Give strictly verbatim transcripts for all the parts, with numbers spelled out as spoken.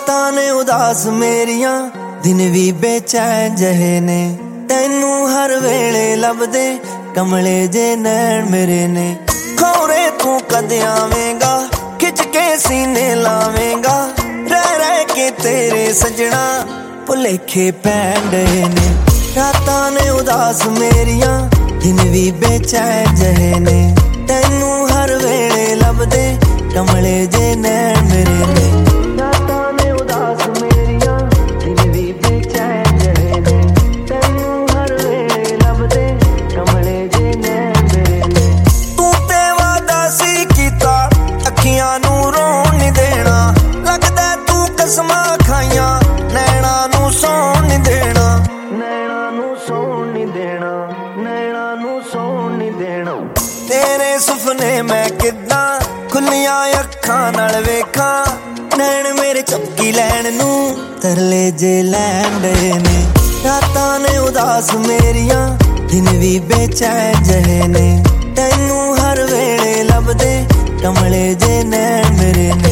रातां ने उदास मेरियां दिन भी बेचैन जहे ने तैनू हर वेले लभदे कमले जे नैन मेरे ने खौरे तू कद आवेंगा खिच के सीने लावेंगा रह रह के तेरे सजना भुलेखे पैन डे ने रातां ने उदास मेरियां दिन भी बेचैन जहे ने तैनू हर वेले लभदे कमले जे नैन मेरे ने रातां ने उदास मेरियां दिन भी बेचैन जहे ने तैनू हर वेले लभदे कमले जे नैन मेरे ने तू ते वादा सी कीता अखियां नू रोण नहीं देना लगदा तू कसमां खाइयां नैना नू सौण नहीं देना नैना नू सौण नहीं देना नैना नू सौण नहीं देना तेरे सुपने मैं किद्दां खुलियां अखां नाल वेखां नैन मेरे चपकी लैण नू तरले जे लैण डे ने रातां ने उदास मेरियां दिन भी बेचैन जहे ने तैनू हर वेले लभदे कमले जे नैन मेरे ने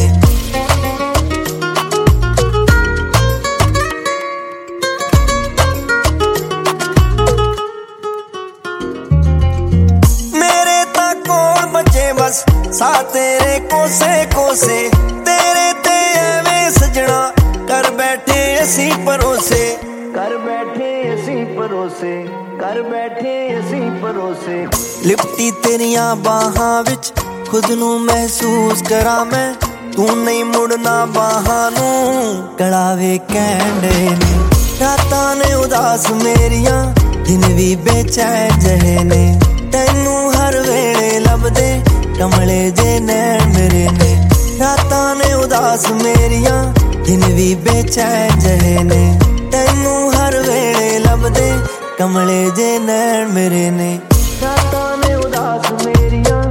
मेरे ता कोल बचे बस सा तेरे कोसे कोसे तेरे ते एवें सजना कर बैठे असी परोसे कर बैठे असी परोसे कर बैठे असी परोसे लिपटी तेरियां बाहां विच खुद नू महसूस करा मैं तू नहीं मुड़ना बाहां नू कड़ावे कैंडे ने रातां ने उदास मेरियां दिन भी बेचैन जहे ने तैनू हर वेले लभदे कमले जे नैन मेरे ने रातां ने उदास मेरियां दिन भी बेचैन जहे ने तैनू हर वेले लभदे कमले जे नैन मेरे ने रातां ने उदास मेरियां